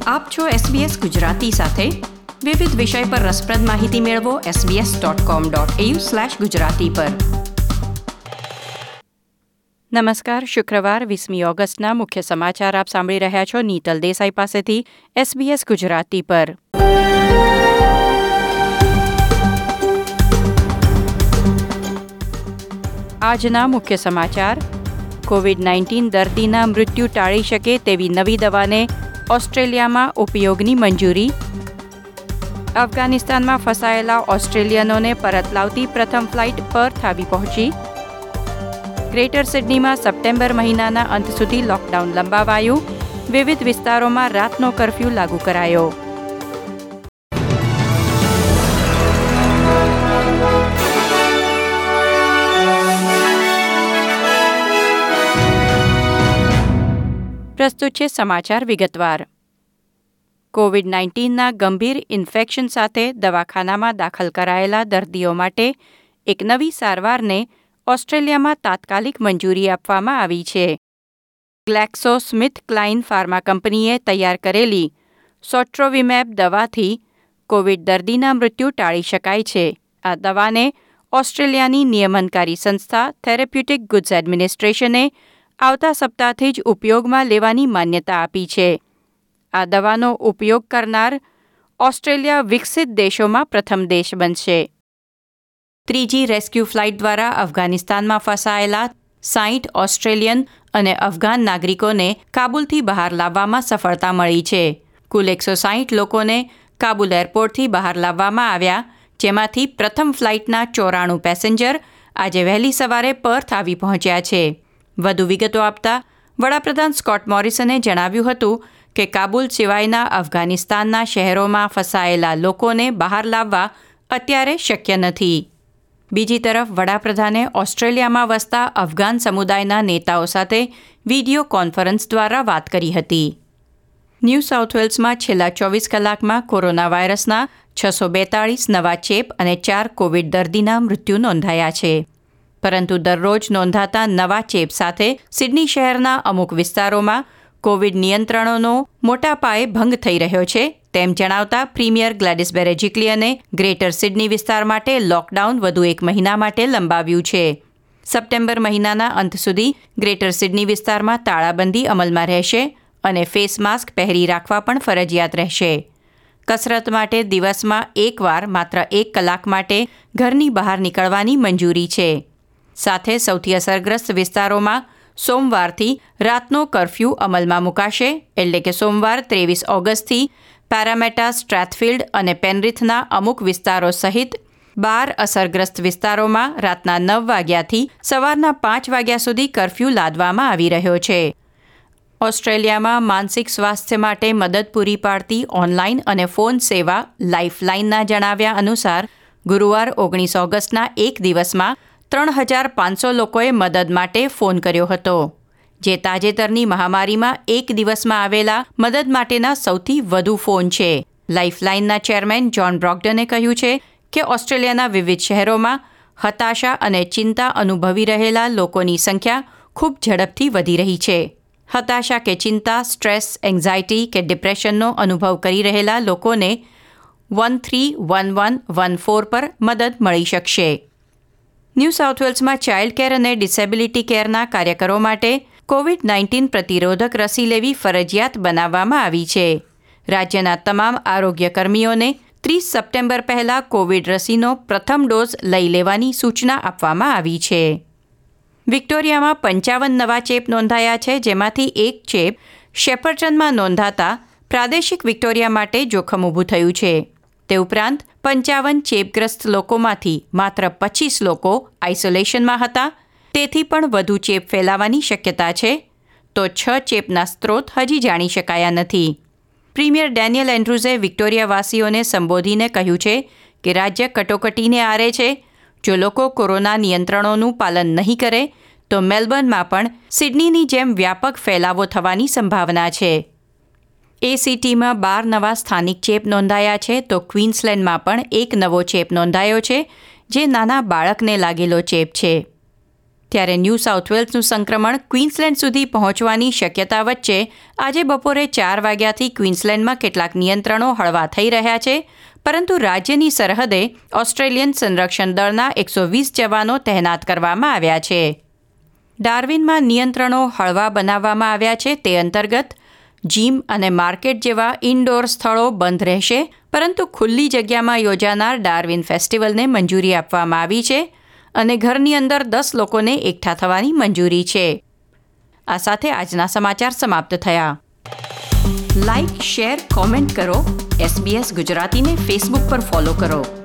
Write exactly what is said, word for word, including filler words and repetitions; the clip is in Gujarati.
આપ છો એસબીએસ ગુજરાતી સાથે. વિવિધ વિષય પર રસપ્રદ માહિતી મેળવો SBS dot com dot AU slash Gujarati પર. નમસ્કાર. શુક્રવાર વીસમી ઓગસ્ટના મુખ્ય સમાચાર આપ સાંભળી રહ્યા છો નીતલ દેસાઈ પાસેથી એસબીએસ ગુજરાતી પર. આજના મુખ્ય સમાચાર. કોવિડ નાઇન્ટીન દર્દીના મૃત્યુ ટાળી શકે તેવી નવી દવાને ઓસ્ટ્રેલિયામાં ઉપયોગની મંજૂરી. અફઘાનિસ્તાનમાં ફસાયેલા ઓસ્ટ્રેલિયનોને પરત લાવતી પ્રથમ ફ્લાઇટ પર્થ આવી પહોંચી. ગ્રેટર સિડનીમાં સપ્ટેમ્બર મહિનાના અંત સુધી લોકડાઉન લંબાવાયું. વિવિધ વિસ્તારોમાં રાતનો કરફ્યુ લાગુ કરાયો. પ્રસ્તુત છે સમાચાર વિગતવાર. કોવિડ નાઇન્ટીનના ગંભીર ઇન્ફેક્શન સાથે દવાખાનામાં દાખલ કરાયેલા દર્દીઓ માટે એક નવી સારવારને ઓસ્ટ્રેલિયામાં તાત્કાલિક મંજૂરી આપવામાં આવી છે. ગ્લેક્સો સ્મિથ ક્લાઇન ફાર્મા કંપનીએ તૈયાર કરેલી સોટ્રોવિમેબ દવાથી કોવિડ દર્દીના મૃત્યુ ટાળી શકાય છે. આ દવાને ઓસ્ટ્રેલિયાની નિયમનકારી સંસ્થા થેરેપ્યુટિક ગુડ્સ એડમિનિસ્ટ્રેશને આવતા સપ્તાહથી જ ઉપયોગમાં લેવાની માન્યતા આપી છે. આ દવાનો ઉપયોગ કરનાર ઓસ્ટ્રેલિયા વિકસિત દેશોમાં પ્રથમ દેશ બનશે. ત્રીજી રેસ્ક્યુ ફ્લાઇટ દ્વારા અફઘાનિસ્તાનમાં ફસાયેલા સાઠ ઓસ્ટ્રેલિયન અને અફઘાન નાગરિકોને કાબુલથી બહાર લાવવામાં સફળતા મળી છે. કુલ એકસો સાઠ લોકોને કાબુલ એરપોર્ટથી બહાર લાવવામાં આવ્યા, જેમાંથી પ્રથમ ફ્લાઇટના ચોરાણું પેસેન્જર આજે વહેલી સવારે પર્થ આવી પહોંચ્યા છે. વધુ વિગતો આપતા વડાપ્રધાન સ્કોટ મોરિસને જણાવ્યું હતું કે કાબુલ સિવાયના અફઘાનિસ્તાનના શહેરોમાં ફસાયેલા લોકોને બહાર લાવવા અત્યારે શક્ય નથી. બીજી તરફ વડાપ્રધાને ઓસ્ટ્રેલિયામાં વસતા અફઘાન સમુદાયના નેતાઓ સાથે વિડીયો કોન્ફરન્સ દ્વારા વાત કરી હતી. ન્યૂ સાઉથ વેલ્સમાં છેલ્લા ચોવીસ કલાકમાં કોરોના વાયરસના છસો બેતાળીસ નવા ચેપ અને ચાર કોવિડ દર્દીના મૃત્યુ નોંધાયા છે. પરંતુ દરરોજ નોંધાતા નવા ચેપ સાથે સિડની શહેરના અમુક વિસ્તારોમાં કોવિડ નિયંત્રણોનો મોટા પાયે ભંગ થઈ રહ્યો છે, તેમ જણાવતા પ્રીમિયર ગ્લેડિસ બેરેજિક્લિયને ગ્રેટર સિડની વિસ્તાર માટે લોકડાઉન વધુ એક મહિના માટે લંબાવ્યું છે. સપ્ટેમ્બર મહિનાના અંત સુધી ગ્રેટર સિડની વિસ્તારમાં તાળાબંધી અમલમાં રહેશે અને ફેસ માસ્ક પહેરી રાખવા પણ ફરજિયાત રહેશે. કસરત માટે દિવસમાં એકવાર માત્ર એક કલાક માટે ઘરની બહાર નીકળવાની મંજૂરી છે. સાથે સૌથી અસરગ્રસ્ત વિસ્તારોમાં સોમવારથી રાતનો કરફ્યુ અમલમાં મુકાશે, એટલે કે સોમવાર ત્રેવીસ ઓગસ્ટથી પેરામેટા, સ્ટ્રેથફિલ્ડ અને પેનરીથના અમુક વિસ્તારો સહિત બાર અસરગ્રસ્ત વિસ્તારોમાં રાતના નવ વાગ્યાથી સવારના પાંચ વાગ્યા સુધી કરફ્યુ લાદવામાં આવી રહ્યો છે. ઓસ્ટ્રેલિયામાં માનસિક સ્વાસ્થ્ય માટે મદદ પૂરી પાડતી ઓનલાઈન અને ફોન સેવા લાઇફલાઇનના જણાવ્યા અનુસાર ગુરુવાર ઓગણીસ ઓગસ્ટના એક દિવસમાં ત્રણ હજાર પાંચસો લોકોએ મદદ માટે ફોન કર્યો હતો, જે તાજેતરની મહામારીમાં એક દિવસમાં આવેલા મદદ માટેના સૌથી વધુ ફોન છે. લાઇફલાઇનના ચેરમેન જ્હોન બ્રોગડને કહ્યું છે કે ઓસ્ટ્રેલિયાના વિવિધ શહેરોમાં હતાશા અને ચિંતા અનુભવી રહેલા લોકોની સંખ્યા ખૂબ ઝડપથી વધી રહી છે. હતાશા કે ચિંતા, સ્ટ્રેસ, એન્ઝાયટી કે ડિપ્રેશનનો અનુભવ કરી રહેલા લોકોને one three one one one four પર મદદ મળી શકશે. ન્યૂ સાઉથ વેલ્સમાં ચાઇલ્ડ કેર અને ડિસેબિલિટી કેરના કાર્યકરો માટે કોવિડ નાઇન્ટીન પ્રતિરોધક રસી લેવી ફરજિયાત બનાવવામાં આવી છે. રાજ્યના તમામ આરોગ્ય કર્મીઓને ત્રીસ સપ્ટેમ્બર પહેલાં કોવિડ રસીનો પ્રથમ ડોઝ લઈ લેવાની સૂચના આપવામાં આવી છે. વિક્ટોરિયામાં પંચાવન નવા ચેપ નોંધાયા છે, જેમાંથી એક ચેપ શેપરચનમાં નોંધાતા પ્રાદેશિક વિક્ટોરિયા માટે જોખમ ઊભું થયું છે. તે ઉપરાંત પંચાવન ચેપગ્રસ્ત લોકોમાંથી માત્ર પચીસ લોકો આઇસોલેશનમાં હતા, તેથી પણ વધુ ચેપ ફેલાવાની શક્યતા છે. તો છ ચેપના સ્ત્રોત હજી જાણી શકાયા નથી. પ્રીમિયર ડેનિયલ એન્ડ્રુઝે વિક્ટોરિયાવાસીઓને સંબોધીને કહ્યું છે કે રાજ્ય કટોકટીને આરે છે. જો લોકો કોરોના નિયંત્રણોનું પાલન નહીં કરે તો મેલબર્નમાં પણ સિડનીની જેમ વ્યાપક ફેલાવો થવાની સંભાવના છે. એસીટીમાં બાર નવા સ્થાનિક ચેપ નોંધાયા છે, તો ક્વીન્સલેન્ડમાં પણ એક નવો ચેપ નોંધાયો છે, જે નાના બાળકને લાગેલો ચેપ છે. ત્યારે ન્યૂ સાઉથ વેલ્સનું સંક્રમણ ક્વીન્સલેન્ડ સુધી પહોંચવાની શક્યતા વચ્ચે આજે બપોરે ચાર વાગ્યાથી ક્વીન્સલેન્ડમાં કેટલાક નિયંત્રણો હળવા થઈ રહ્યા છે, પરંતુ રાજ્યની સરહદે ઓસ્ટ્રેલિયન સંરક્ષણ દળના એકસો વીસ જવાનો તહેનાત કરવામાં આવ્યા છે. ડાર્વિનમાં નિયંત્રણો હળવા બનાવવામાં આવ્યા છે. તે અંતર્ગત જીમ અને માર્કેટ જેવા ઇન્ડોર સ્થળો બંધ રહેશે, પરંતુ ખુલ્લી જગ્યામાં યોજાનાર ડાર્વિન ફેસ્ટિવલને મંજૂરી આપવામાં આવી છે અને ઘરની અંદર દસ લોકોને એકઠા થવાની મંજૂરી છે. આ સાથે આજના સમાચાર સમાપ્ત થયા. લાઇક, શેર, કોમેન્ટ કરો. એસબીએસ ગુજરાતીને ફેસબુક પર ફોલો કરો.